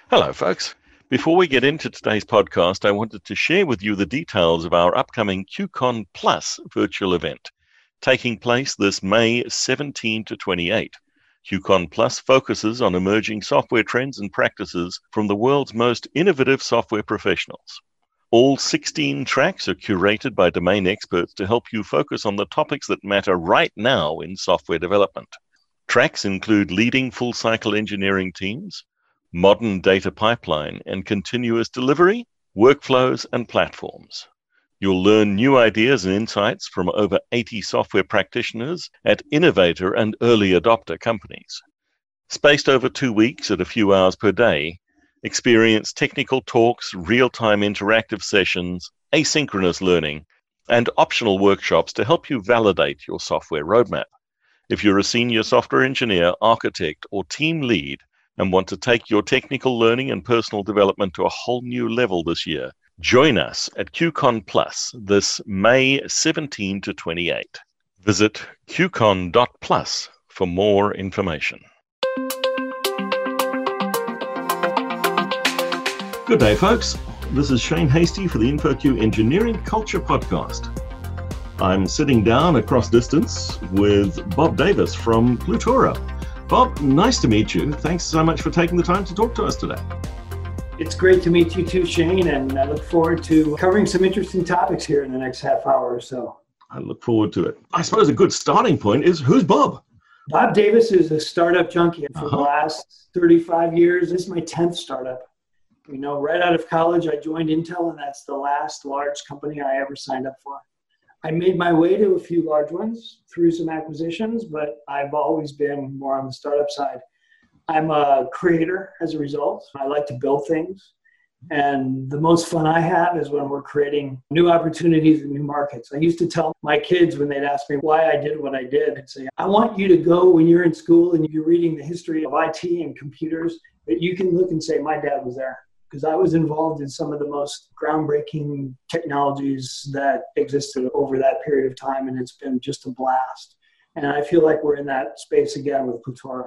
Hello, folks. Before we get into today's podcast, I wanted to share with you the details of our upcoming QCon Plus virtual event, taking place this May 17 to 28. QCon Plus focuses on emerging software trends and practices from the world's most innovative software professionals. All 16 tracks are curated by domain experts to help you focus on the topics that matter right now in software development. Tracks include leading full-cycle engineering teams, modern data pipeline and continuous delivery, workflows, and platforms. You'll learn new ideas and insights from over 80 software practitioners at innovator and early adopter companies. Spaced over 2 weeks at a few hours per day, experience technical talks, real-time interactive sessions, asynchronous learning, and optional workshops to help you validate your software roadmap. If you're a senior software engineer, architect, or team lead, and want to take your technical learning and personal development to a whole new level this year, join us at QCon Plus this May 17 to 28. Visit qcon.plus for more information. Good day, folks. This is Shane Hastie for the InfoQ Engineering Culture Podcast. I'm sitting down across distance with Bob Davis from Plutora. Bob, nice to meet you. Thanks so much for taking the time to talk to us today. It's great to meet you too, Shane, and I look forward to covering some interesting topics here in the next half hour or so. I look forward to it. I suppose a good starting point is, who's Bob? Bob Davis is a startup junkie. For the last 35 years, this is my 10th startup. Right out of college, I joined Intel, and that's the last large company I ever signed up for. I made my way to a few large ones through some acquisitions, but I've always been more on the startup side. I'm a creator as a result. I like to build things. And the most fun I have is when we're creating new opportunities and new markets. I used to tell my kids when they'd ask me why I did what I did, I'd say, I want you to go when you're in school and you're reading the history of IT and computers, that you can look and say, my dad was there. Because I was involved in some of the most groundbreaking technologies that existed over that period of time, and it's been just a blast. And I feel like we're in that space again with Plutora.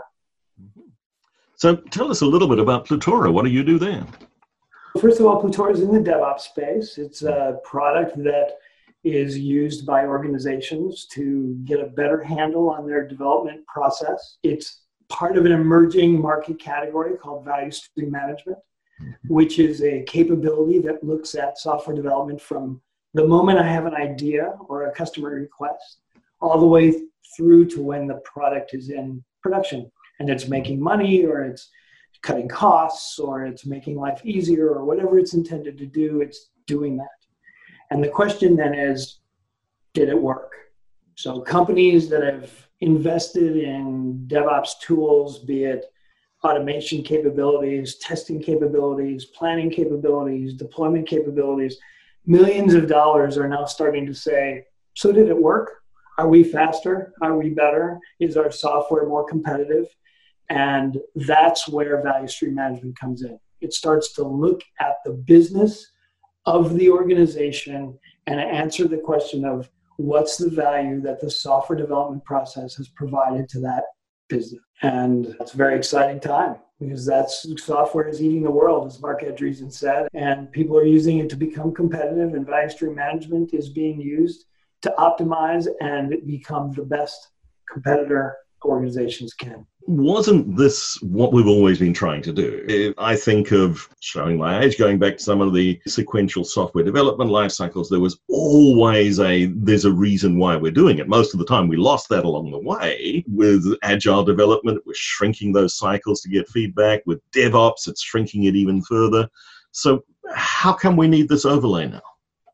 So tell us a little bit about Plutora. What do you do there? First of all, Plutora is in the DevOps space. It's a product that is used by organizations to get a better handle on their development process. It's part of an emerging market category called value stream management, which is a capability that looks at software development from the moment I have an idea or a customer request all the way through to when the product is in production and it's making money or it's cutting costs or it's making life easier or whatever it's intended to do, it's doing that. And the question then is, did it work? So companies that have invested in DevOps tools, be it automation capabilities, testing capabilities, planning capabilities, deployment capabilities, millions of dollars are now starting to say, so did it work? Are we faster? Are we better? Is our software more competitive? And that's where value stream management comes in. It starts to look at the business of the organization and answer the question of what's the value that the software development process has provided to that business. And it's a very exciting time because that's software is eating the world, as Mark Andreessen said, and people are using it to become competitive, and value stream management is being used to optimize and become the best competitor organizations can. Wasn't this what we've always been trying to do? I think of, showing my age, going back to some of the sequential software development life cycles, there was always there's a reason why we're doing it. Most of the time we lost that along the way. With agile development, we're shrinking those cycles to get feedback. With DevOps, it's shrinking it even further. So how come we need this overlay now?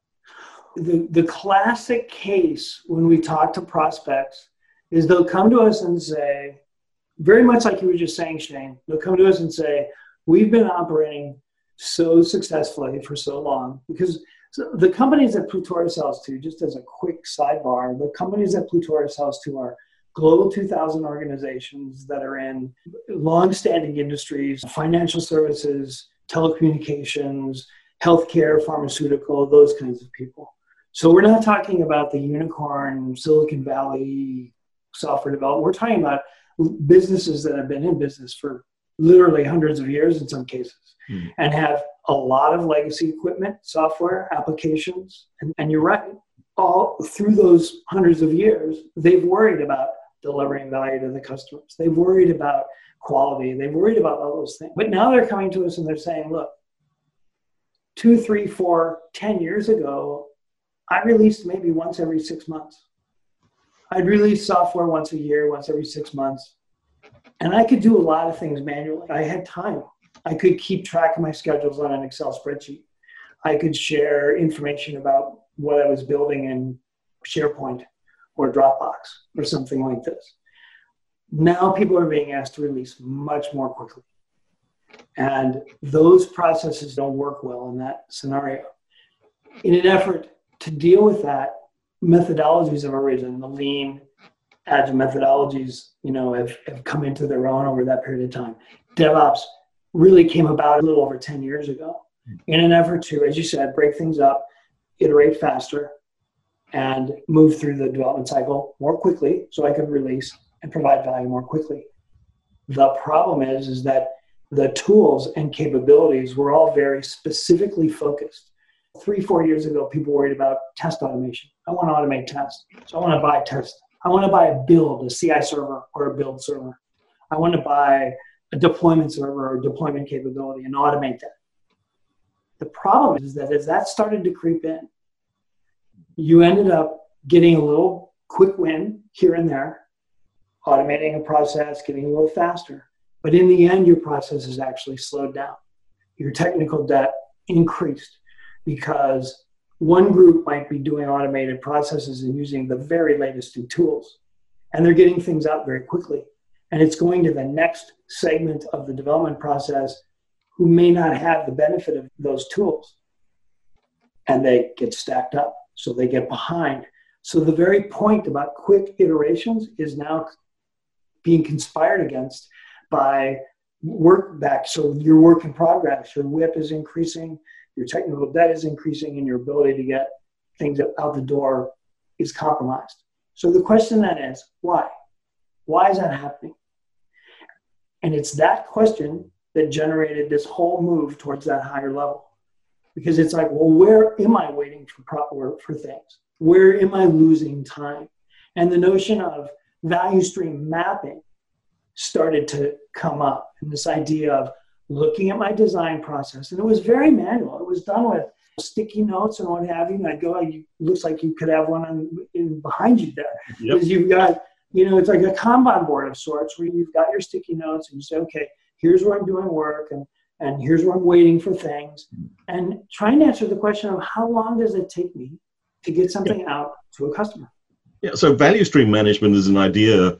The classic case when we talk to prospects is they'll come to us and say, very much like you were just saying, Shane, they'll come to us and say, we've been operating so successfully for so long. Because the companies that Plutora sells to, just as a quick sidebar, the companies that Plutora sells to are Global 2000 organizations that are in long-standing industries, financial services, telecommunications, healthcare, pharmaceutical, those kinds of people. So we're not talking about the unicorn, Silicon Valley software development. We're talking about businesses that have been in business for literally hundreds of years in some cases, and have a lot of legacy equipment, software, applications. And you're right, all through those hundreds of years, they've worried about delivering value to the customers. They've worried about quality. They've worried about all those things. But now they're coming to us and they're saying, look, 2, 3, 4, 10 years ago, I released maybe once every 6 months. I'd release software once a year, once every 6 months. And I could do a lot of things manually. I had time. I could keep track of my schedules on an Excel spreadsheet. I could share information about what I was building in SharePoint or Dropbox or something like this. Now people are being asked to release much more quickly. And those processes don't work well in that scenario. In an effort to deal with that, methodologies have arisen. The lean, agile methodologies, have come into their own over that period of time. DevOps really came about a little over 10 years ago in an effort to, as you said, break things up, iterate faster, and move through the development cycle more quickly so I could release and provide value more quickly. The problem is that the tools and capabilities were all very specifically focused. 3, 4 years ago, people worried about test automation. I want to automate tests. So I want to buy test. I want to buy a build, a CI server or a build server. I want to buy a deployment server or deployment capability and automate that. The problem is that as that started to creep in, you ended up getting a little quick win here and there, automating a process, getting a little faster. But in the end, your process is actually slowed down. Your technical debt increased because one group might be doing automated processes and using the very latest in tools, and they're getting things out very quickly. And it's going to the next segment of the development process who may not have the benefit of those tools. And they get stacked up, so they get behind. So the very point about quick iterations is now being conspired against by work back. So your work in progress, your WIP is increasing, your technical debt is increasing, and your ability to get things out the door is compromised. So the question then is, why? Why is that happening? And it's that question that generated this whole move towards that higher level. Because it's like, well, where am I waiting for things? Where am I losing time? And the notion of value stream mapping started to come up. And this idea of looking at my design process. And it was very manual. It was done with sticky notes and what have you. And I'd go, it looks like you could have one behind you there. Yep. Because you've got, it's like a Kanban board of sorts where you've got your sticky notes and you say, okay, here's where I'm doing work and here's where I'm waiting for things. And trying to answer the question of how long does it take me to get something out to a customer? Yeah, so value stream management is an idea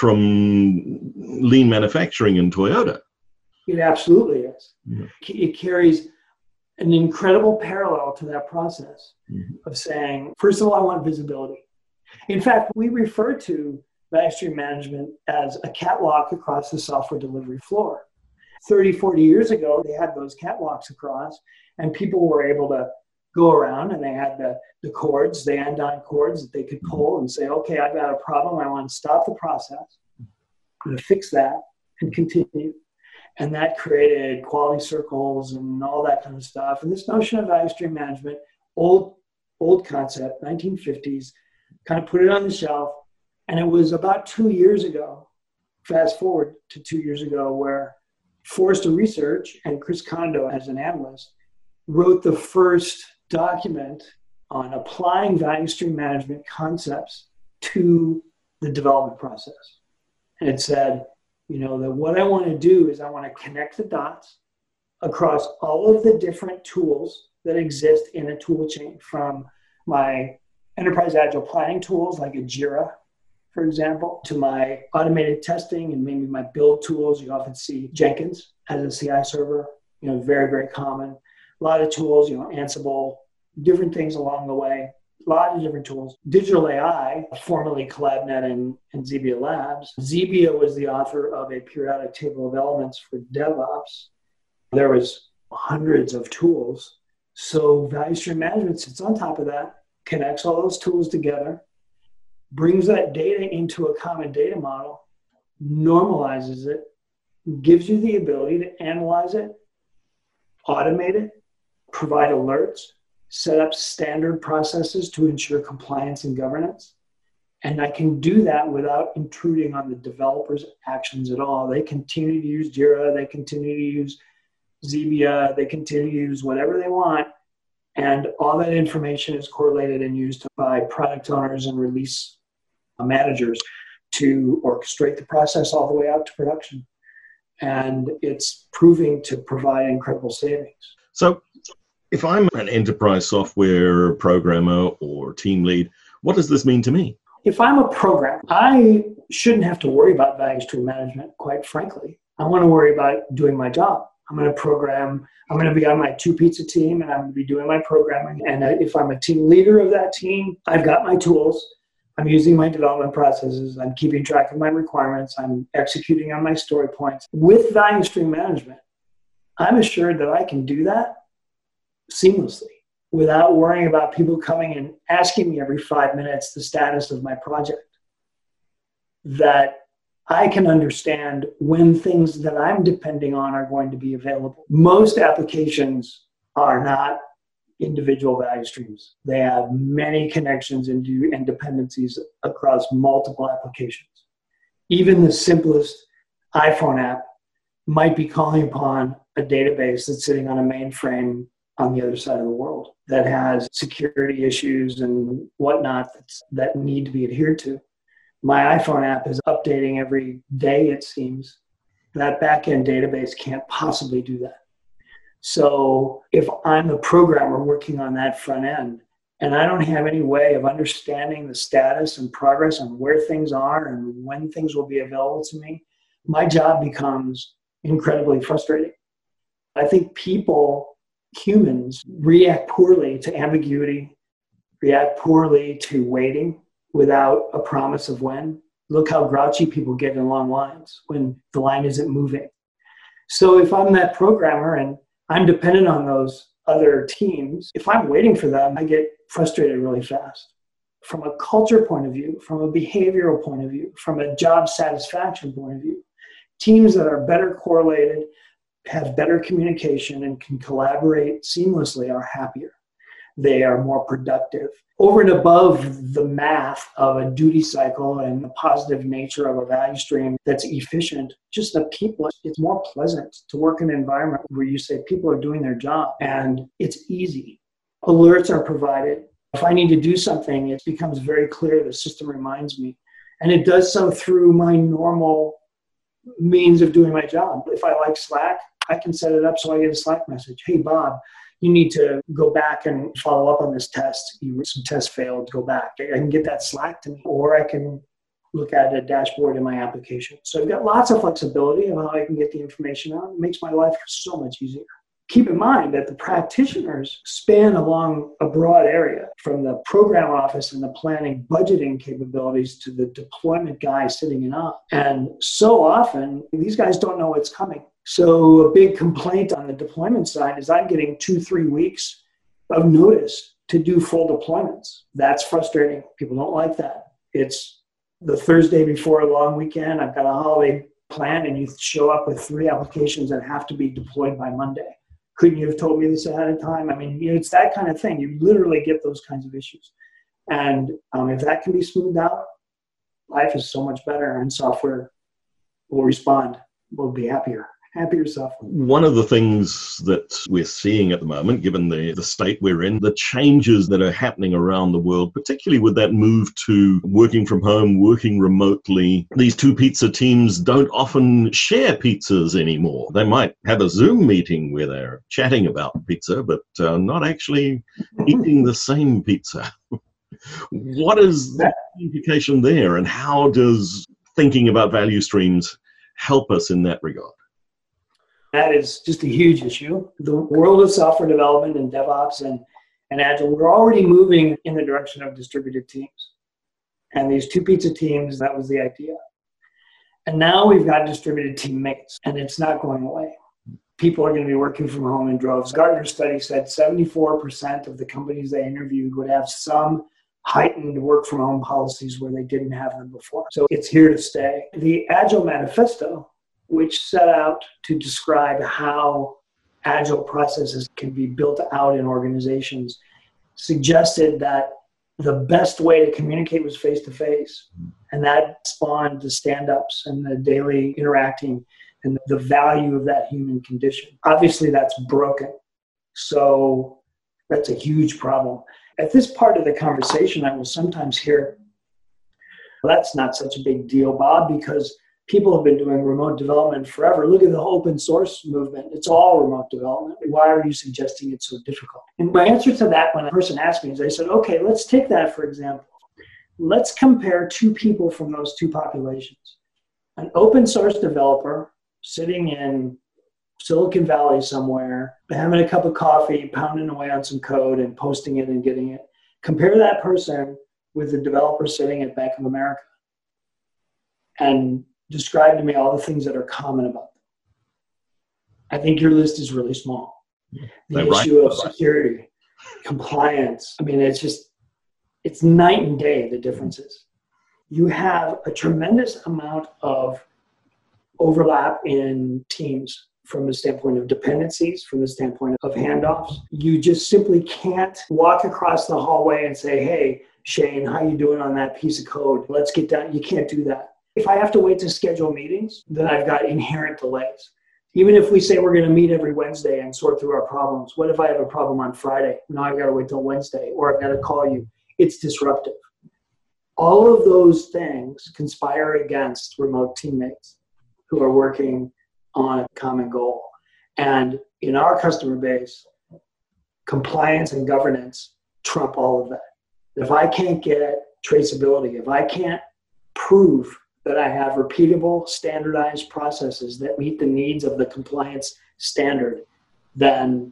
from lean manufacturing in Toyota. It absolutely is. Yeah. It carries an incredible parallel to that process of saying, first of all, I want visibility. In fact, we refer to value stream management as a catwalk across the software delivery floor. 30, 40 years ago, they had those catwalks across, and people were able to go around and they had the cords, the andine cords that they could pull and say, okay, I've got a problem. I want to stop the process. I'm going to fix that and continue. And that created quality circles and all that kind of stuff. And this notion of value stream management, old concept, 1950s, kind of put it on the shelf. And it was about 2 years ago, fast forward to 2 years ago, where Forrester Research and Chris Kondo, as an analyst, wrote the first document on applying value stream management concepts to the development process. And it said, that what I want to do is I want to connect the dots across all of the different tools that exist in a tool chain, from my enterprise agile planning tools like a Jira, for example, to my automated testing and maybe my build tools. You often see Jenkins as a CI server, very, very common. A lot of tools, Ansible, different things along the way. A lot of different tools. Digital AI, formerly CollabNet and Zebia Labs. Zebia was the author of a periodic table of elements for DevOps. There was hundreds of tools. So value stream management sits on top of that, connects all those tools together, brings that data into a common data model, normalizes it, gives you the ability to analyze it, automate it, provide alerts, set up standard processes to ensure compliance and governance. And I can do that without intruding on the developer's actions at all. They continue to use Jira, they continue to use Zebia, they continue to use whatever they want. And all that information is correlated and used by product owners and release managers to orchestrate the process all the way out to production. And it's proving to provide incredible savings. So if I'm an enterprise software programmer or team lead, what does this mean to me? If I'm a programmer, I shouldn't have to worry about value stream management, quite frankly. I want to worry about doing my job. I'm going to program, I'm going to be on my 2-pizza team and I'm going to be doing my programming. And if I'm a team leader of that team, I've got my tools. I'm using my development processes. I'm keeping track of my requirements. I'm executing on my story points. With value stream management, I'm assured that I can do that seamlessly without worrying about people coming and asking me every 5 minutes the status of my project. That I can understand when things that I'm depending on are going to be available. Most applications are not individual value streams. They have many connections and dependencies across multiple applications. Even the simplest iPhone app might be calling upon a database that's sitting on a mainframe on the other side of the world that has security issues and whatnot that need to be adhered to. My iPhone app is updating every day, it seems. That backend database can't possibly do that. So if I'm a programmer working on that front end and I don't have any way of understanding the status and progress on where things are and when things will be available to me, my job becomes incredibly frustrating. I think humans react poorly to ambiguity, react poorly to waiting without a promise of when. Look how grouchy people get in long lines when the line isn't moving. So if I'm that programmer and I'm dependent on those other teams, if I'm waiting for them, I get frustrated really fast. From a culture point of view, from a behavioral point of view, from a job satisfaction point of view, teams that are better correlated, have better communication, and can collaborate seamlessly are happier. They are more productive. Over and above the math of a duty cycle and the positive nature of a value stream that's efficient, just the people, it's more pleasant to work in an environment where you say people are doing their job and it's easy. Alerts are provided. If I need to do something, it becomes very clear. The system reminds me. And it does so through my normal means of doing my job. If I like Slack, I can set it up so I get a Slack message. Hey, Bob, you need to go back and follow up on this test. Some tests failed, go back. I can get that Slack to me, or I can look at a dashboard in my application. So I've got lots of flexibility on how I can get the information out. It makes my life so much easier. Keep in mind that the practitioners span along a broad area, from the program office and the planning budgeting capabilities to the deployment guy sitting in ops. And so often, these guys don't know what's coming. So a big complaint on the deployment side is I'm getting 2-3 weeks of notice to do full deployments. That's frustrating. People don't like that. It's the Thursday before a long weekend. I've got a holiday plan and you show up with 3 applications that have to be deployed by Monday. Couldn't you have told me this ahead of time? I mean, it's that kind of thing. You literally get those kinds of issues. And if that can be smoothed out, life is so much better and software will respond. We'll be happier software. One of the things that we're seeing at the moment, given the state we're in, the changes that are happening around the world, particularly with that move to working from home, working remotely, these 2-pizza teams don't often share pizzas anymore. They might have a Zoom meeting where they're chatting about pizza, but not actually eating the same pizza. What is the implication there, and how does thinking about value streams help us in that regard? That is just a huge issue. The world of software development and DevOps and Agile, we're already moving in the direction of distributed teams. And these 2-pizza teams, that was the idea. And now we've got distributed teammates, and it's not going away. People are going to be working from home in droves. Gartner's study said 74% of the companies they interviewed would have some heightened work from home policies where they didn't have them before. So it's here to stay. The Agile Manifesto which set out to describe how agile processes can be built out in organizations, suggested that the best way to communicate was face-to-face. And that spawned the stand-ups and the daily interacting and the value of that human condition. Obviously, that's broken. So that's a huge problem. At this part of the conversation, I will sometimes hear, well, that's not such a big deal, Bob, because people have been doing remote development forever. Look at the open source movement. It's all remote development. Why are you suggesting it's so difficult? And my answer to that when a person asked me is I said, okay, let's take that for example. Let's compare two people from those two populations. An open source developer sitting in Silicon Valley somewhere, having a cup of coffee, pounding away on some code and posting it and getting it. Compare that person with the developer sitting at Bank of America and describe to me all the things that are common about them. I think your list is really small. The issue of security, compliance, I mean, it's night and day, the differences. You have a tremendous amount of overlap in teams from the standpoint of dependencies, from the standpoint of handoffs. You just simply can't walk across the hallway and say, hey, Shane, how you doing on that piece of code? Let's get done. You can't do that. If I have to wait to schedule meetings, then I've got inherent delays. Even if we say we're going to meet every Wednesday and sort through our problems, what if I have a problem on Friday? Now I've got to wait till Wednesday, or I've got to call you. It's disruptive. All of those things conspire against remote teammates who are working on a common goal. And in our customer base, compliance and governance trump all of that. If I can't get traceability, if I can't prove that I have repeatable, standardized processes that meet the needs of the compliance standard, then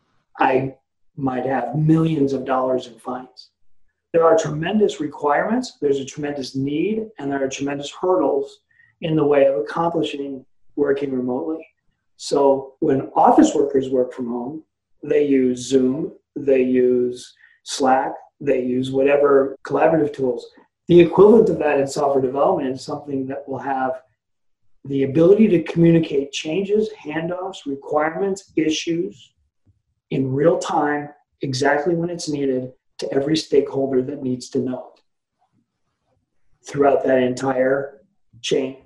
I might have millions of dollars in fines. There are tremendous requirements, there's a tremendous need, and there are tremendous hurdles in the way of accomplishing working remotely. So when office workers work from home, they use Zoom, they use Slack, they use whatever collaborative tools. The equivalent of that in software development is something that will have the ability to communicate changes, handoffs, requirements, issues in real time, exactly when it's needed, to every stakeholder that needs to know it throughout that entire chain.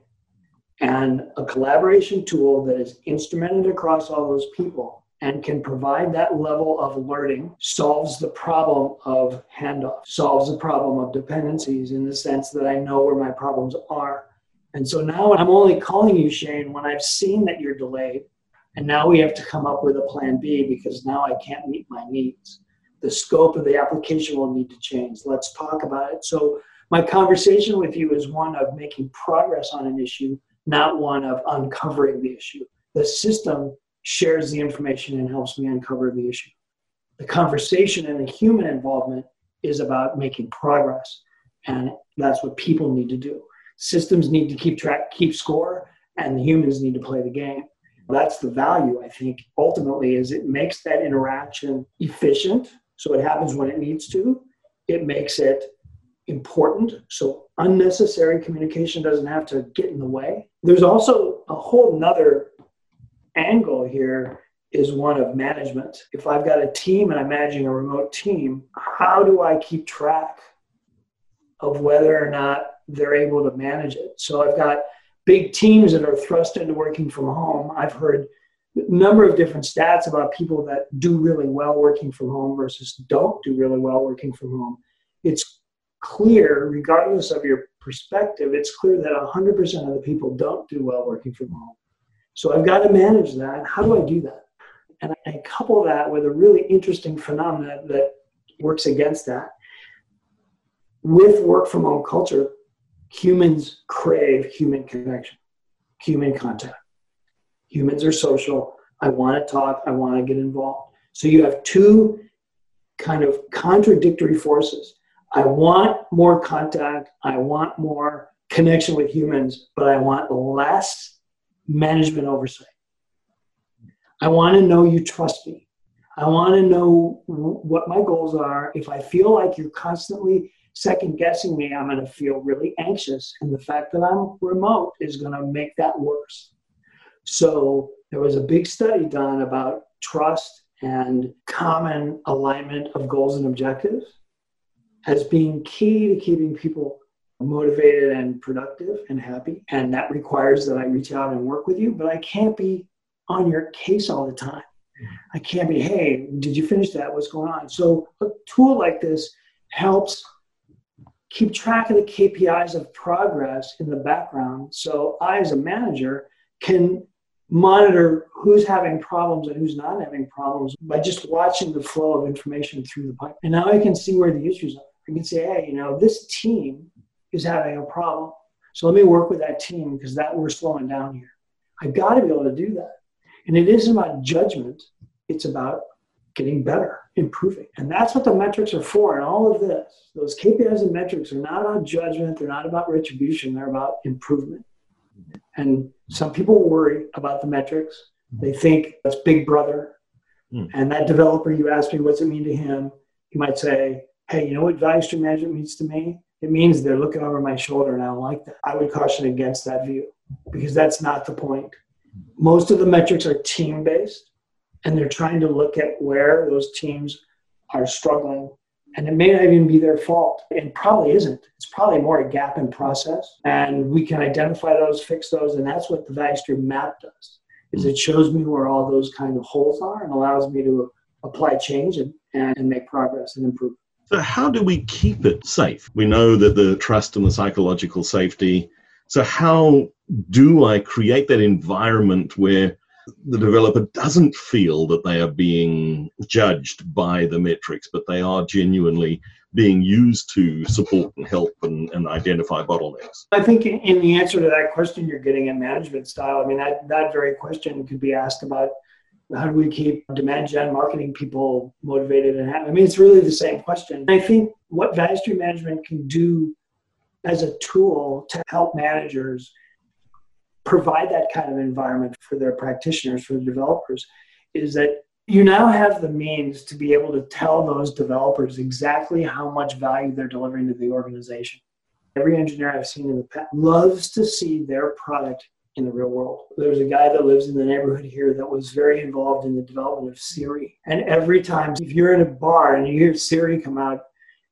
And a collaboration tool that is instrumented across all those people and can provide that level of alerting solves the problem of handoff, solves the problem of dependencies in the sense that I know where my problems are. And so now I'm only calling you, Shane, when I've seen that you're delayed. And now we have to come up with a plan B because now I can't meet my needs. The scope of the application will need to change. Let's talk about it. So my conversation with you is one of making progress on an issue, not one of uncovering the issue. The system shares the information and helps me uncover the issue. The conversation and the human involvement is about making progress. And that's what people need to do. Systems need to keep track, keep score, and the humans need to play the game. That's the value, I think, ultimately, is it makes that interaction efficient, so it happens when it needs to. It makes it important, so unnecessary communication doesn't have to get in the way. There's also a whole nother angle here is one of management. If I've got a team and I'm managing a remote team, how do I keep track of whether or not they're able to manage it? So I've got big teams that are thrust into working from home. I've heard a number of different stats about people that do really well working from home versus don't do really well working from home. It's clear, regardless of your perspective, it's clear that 100% of the people don't do well working from home. So I've got to manage that. How do I do that? And I couple that with a really interesting phenomenon that works against that. With work from home culture, humans crave human connection, human contact. Humans are social. I want to talk. I want to get involved. So you have two kind of contradictory forces. I want more contact. I want more connection with humans, but I want less management oversight. I want to know you trust me. I want to know what my goals are. If I feel like you're constantly second guessing me, I'm going to feel really anxious. And the fact that I'm remote is going to make that worse. So there was a big study done about trust and common alignment of goals and objectives as being key to keeping people motivated and productive and happy. And that requires that I reach out and work with you, but I can't be on your case all the time. I can't be, hey, did you finish that? What's going on? So a tool like this helps keep track of the KPIs of progress in the background. So I, as a manager, can monitor who's having problems and who's not having problems by just watching the flow of information through the pipe. And now I can see where the issues are. I can say, hey, this team is having a problem. So let me work with that team because that we're slowing down here. I've got to be able to do that. And it isn't about judgment. It's about getting better, improving. And that's what the metrics are for. And all of this, those KPIs and metrics are not about judgment. They're not about retribution. They're about improvement. And some people worry about the metrics. They think that's Big Brother. And that developer, you asked me, what's it mean to him? He might say, hey, you know what value stream management means to me? It means they're looking over my shoulder and I don't like that. I would caution against that view because that's not the point. Most of the metrics are team-based and they're trying to look at where those teams are struggling. And it may not even be their fault. It probably isn't. It's probably more a gap in process. And we can identify those, fix those, and that's what the value stream map does, is it shows me where all those kind of holes are and allows me to apply change and make progress and improve. So how do we keep it safe? We know that the trust and the psychological safety. So how do I create that environment where the developer doesn't feel that they are being judged by the metrics, but they are genuinely being used to support and help and identify bottlenecks? I think in the answer to that question, you're getting a management style. I mean, that very question could be asked about how do we keep demand gen marketing people motivated and happy? I mean, it's really the same question. I think what value stream management can do as a tool to help managers provide that kind of environment for their practitioners, for the developers, is that you now have the means to be able to tell those developers exactly how much value they're delivering to the organization. Every engineer I've seen in the past loves to see their product in the real world. There's a guy that lives in the neighborhood here that was very involved in the development of Siri. And every time, if you're in a bar and you hear Siri come out,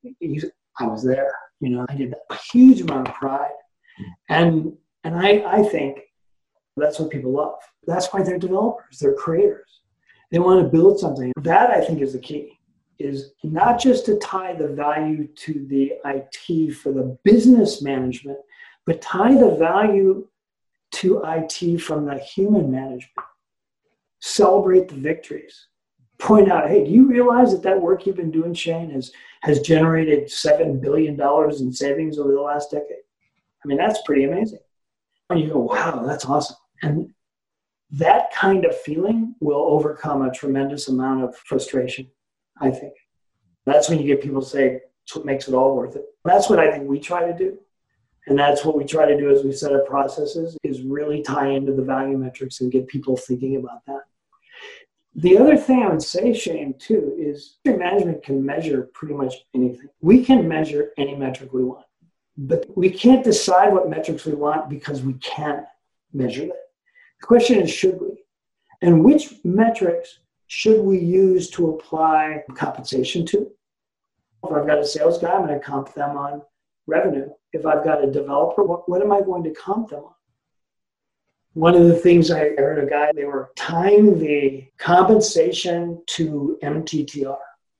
I was there. I did a huge amount of pride. And I think that's what people love. That's why they're developers. They're creators. They want to build something. That, I think, is the key, is not just to tie the value to the IT for the business management, but tie the value to IT from the human management. Celebrate the victories. Point out, hey, do you realize that work you've been doing, Shane, has generated $7 billion in savings over the last decade? I mean, that's pretty amazing. And you go, wow, that's awesome. And that kind of feeling will overcome a tremendous amount of frustration, I think. That's when you get people to say, it's what makes it all worth it. That's what I think we try to do. And that's what we try to do as we set up processes, is really tie into the value metrics and get people thinking about that. The other thing I would say, Shane, too, is management can measure pretty much anything. We can measure any metric we want, but we can't decide what metrics we want because we can't measure it. The question is, should we? And which metrics should we use to apply compensation to? If I've got a sales guy, I'm going to comp them on revenue. If I've got a developer, what am I going to comp them on? One of the things I heard a guy, they were tying the compensation to MTTR.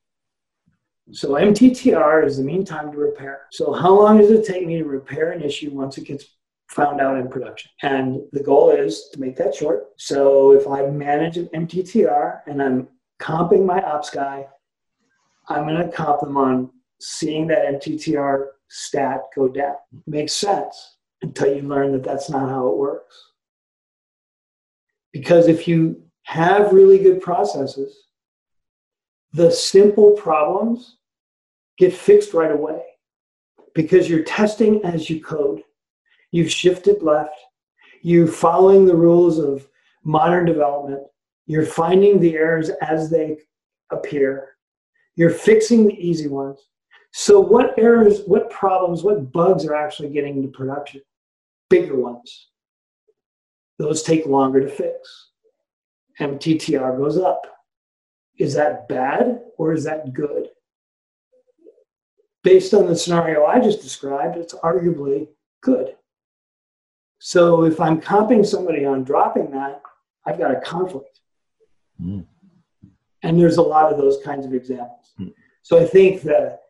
So MTTR is the mean time to repair. So how long does it take me to repair an issue once it gets found out in production? And the goal is to make that short. So if I manage an MTTR and I'm comping my ops guy, I'm going to comp them on seeing that MTTR stat go down. Makes sense until you learn that that's not how it works. Because if you have really good processes, the simple problems get fixed right away because you're testing as you code. You've shifted left. You're following the rules of modern development. You're finding the errors as they appear. You're fixing the easy ones. So what errors, what problems, what bugs are actually getting into production? Bigger ones. those take longer to fix. MTTR goes up. Is that bad or is that good? Based on the scenario I just described, it's arguably good. So if I'm comping somebody on dropping that, I've got a conflict. Mm. And there's a lot of those kinds of examples. Mm. So I think that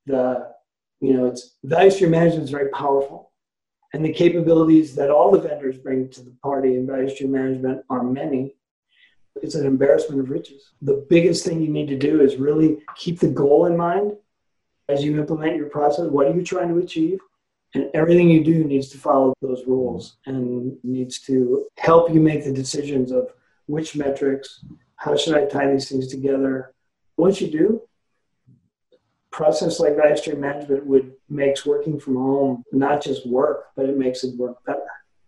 it's value stream management is very powerful. And the capabilities that all the vendors bring to the party in value stream management are many. It's an embarrassment of riches. The biggest thing you need to do is really keep the goal in mind as you implement your process. What are you trying to achieve? And everything you do needs to follow those rules and needs to help you make the decisions of which metrics, how should I tie these things together. Once you do, process like value stream management makes working from home not just work, but it makes it work better.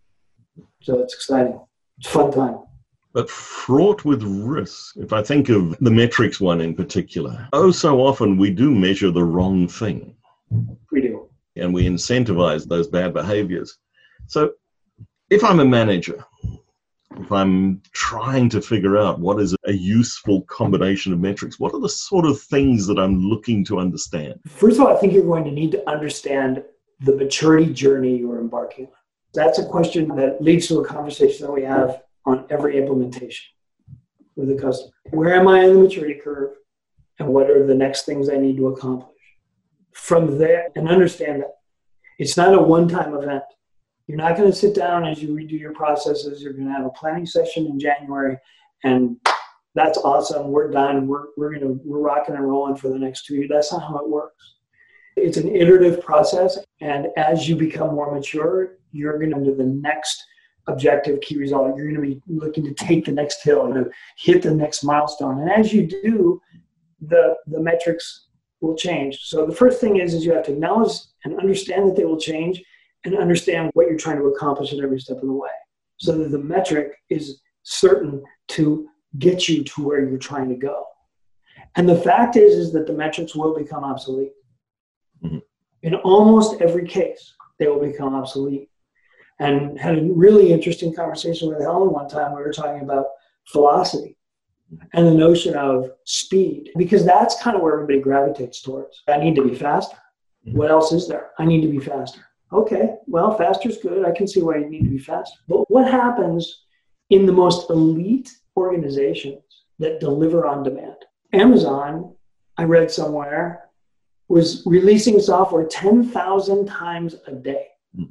So it's exciting. It's a fun time. But fraught with risk. If I think of the metrics one in particular, so often we do measure the wrong thing. We do. And we incentivize those bad behaviors. So if I'm a manager, if I'm trying to figure out what is a useful combination of metrics, what are the sort of things that I'm looking to understand? First of all, I think you're going to need to understand the maturity journey you're embarking on. That's a question that leads to a conversation that we have on every implementation with the customer. Where am I in the maturity curve? And what are the next things I need to accomplish? From there, and understand that it's not a one-time event. You're not going to sit down as you redo your processes. You're going to have a planning session in January, and that's awesome. We're done. We're rocking and rolling for the next 2 years. That's not how it works. It's an iterative process, and as you become more mature, you're going to do the next objective key result. You're going to be looking to take the next hill, to hit the next milestone. And as you do, the metrics will change. So the first thing is you have to acknowledge and understand that they will change and understand what you're trying to accomplish at every step of the way. So that the metric is certain to get you to where you're trying to go. And the fact is that the metrics will become obsolete. Mm-hmm. In almost every case, they will become obsolete. And had a really interesting conversation with Helen one time. We were talking about velocity and the notion of speed, because that's kind of where everybody gravitates towards. I need to be faster. What else is there? I need to be faster. Okay, well, faster is good. I can see why you need to be faster. But what happens in the most elite organizations that deliver on demand? Amazon, I read somewhere, was releasing software 10,000 times a day.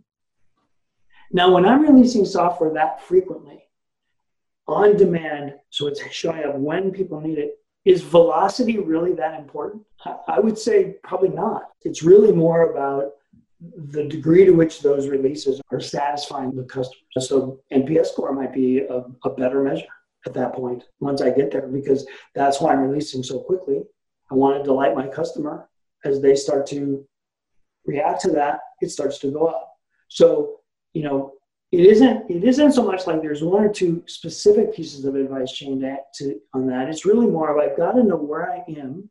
Now, when I'm releasing software that frequently, on demand, so it's showing up when people need it, is velocity really that important? I would say probably not. It's really more about the degree to which those releases are satisfying the customer. So NPS score might be a better measure at that point once I get there, because that's why I'm releasing so quickly. I want to delight my customer. As they start to react to that, it starts to go up. So, it isn't so much like there's one or two specific pieces of advice chained on that. It's really more of I've got to know where I am,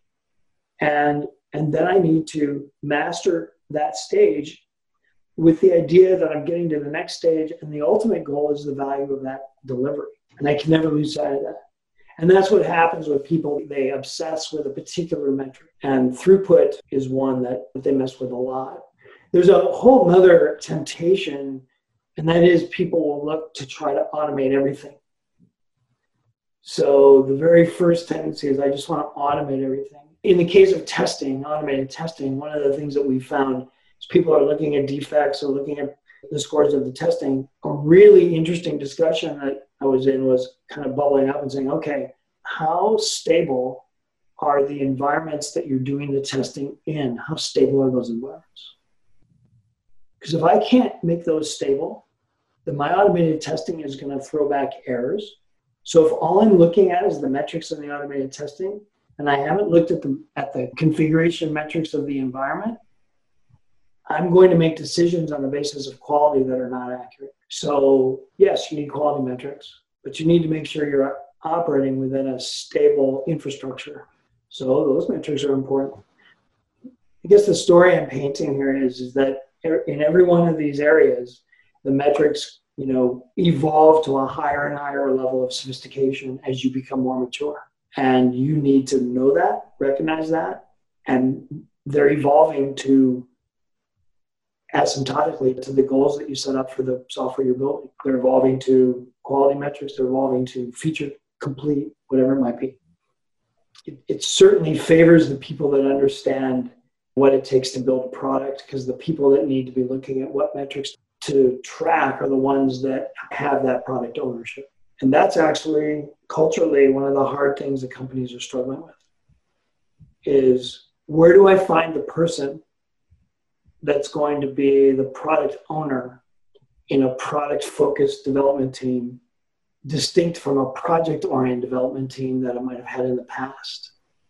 and then I need to master that stage with the idea that I'm getting to the next stage, and the ultimate goal is the value of that delivery. And I can never lose sight of that. And that's what happens with people. They obsess with a particular metric, and throughput is one that they mess with a lot. There's a whole other temptation, and that is people will look to try to automate everything. So the very first tendency is I just want to automate everything. In the case of testing, automated testing, one of the things that we found is people are looking at defects or looking at the scores of the testing. A really interesting discussion that I was in was kind of bubbling up and saying, okay, how stable are the environments that you're doing the testing in? How stable are those environments? Because if I can't make those stable, then my automated testing is going to throw back errors. So if all I'm looking at is the metrics in the automated testing, and I haven't looked at the configuration metrics of the environment, I'm going to make decisions on the basis of quality that are not accurate. So yes, you need quality metrics, but you need to make sure you're operating within a stable infrastructure. So those metrics are important. I guess the story I'm painting here is that in every one of these areas, the metrics evolve to a higher and higher level of sophistication as you become more mature. And you need to know that, recognize that, and they're evolving to asymptotically to the goals that you set up for the software you're building. They're evolving to quality metrics, they're evolving to feature complete, whatever it might be. It certainly favors the people that understand what it takes to build a product, because the people that need to be looking at what metrics to track are the ones that have that product ownership. And that's actually culturally one of the hard things that companies are struggling with is, where do I find the person that's going to be the product owner in a product-focused development team, distinct from a project-oriented development team that I might have had in the past?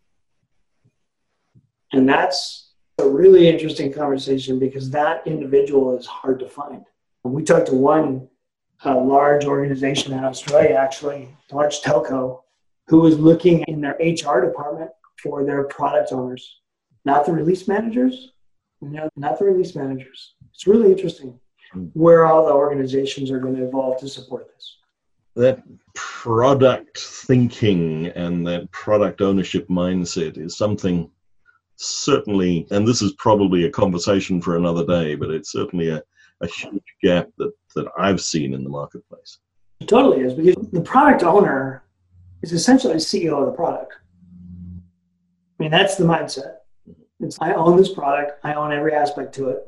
And that's a really interesting conversation, because that individual is hard to find. And we talked to one large organization in Australia, actually, large telco, who was looking in their HR department for their product owners, not the release managers. Not the release managers. It's really interesting where all the organizations are going to evolve to support this. That product thinking and that product ownership mindset is something certainly, and this is probably a conversation for another day, but it's certainly a huge gap that I've seen in the marketplace. It totally is, because the product owner is essentially the CEO of the product. I mean, that's the mindset. It's, I own this product. I own every aspect to it.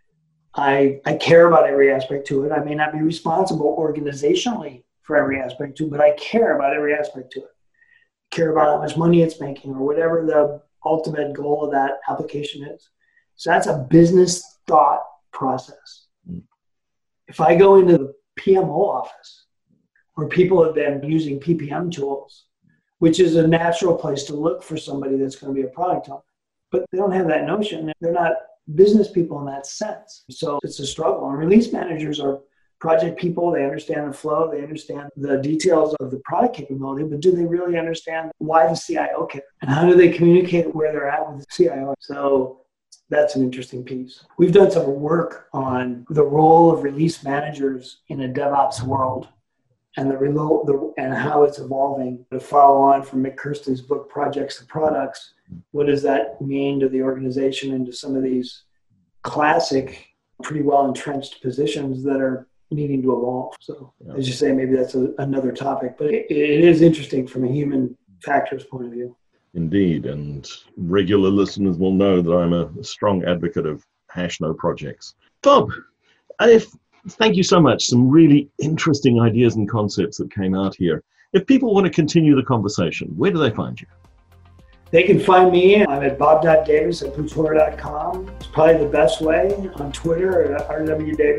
I care about every aspect to it. I may not be responsible organizationally for every aspect to it, but I care about every aspect to it. I care about how much money it's making or whatever the ultimate goal of that application is. So that's a business thought process. If I go into the PMO office where people have been using PPM tools, which is a natural place to look for somebody that's going to be a product owner, but they don't have that notion. They're not business people in that sense. So it's a struggle. And release managers are project people. They understand the flow. They understand the details of the product capability, but do they really understand why the CIO cares? And how do they communicate where they're at with the CIO? So that's an interesting piece. We've done some work on the role of release managers in a DevOps world and and how it's evolving. To follow on from Mick Kirsten's book, Projects to Products, what does that mean to the organization and to some of these classic, pretty well entrenched positions that are needing to evolve? So as you say, maybe that's another topic, but it is interesting from a human factors point of view. Indeed, and regular listeners will know that I'm a strong advocate of #no projects. Bob, thank you so much. Some really interesting ideas and concepts that came out here. If people want to continue the conversation, where do they find you? They can find me. I'm at bob.davis@blutora.com. It's probably the best way. On Twitter at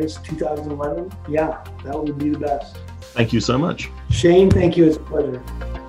rwdavis2011. Yeah, that would be the best. Thank you so much. Shane, thank you. It's a pleasure.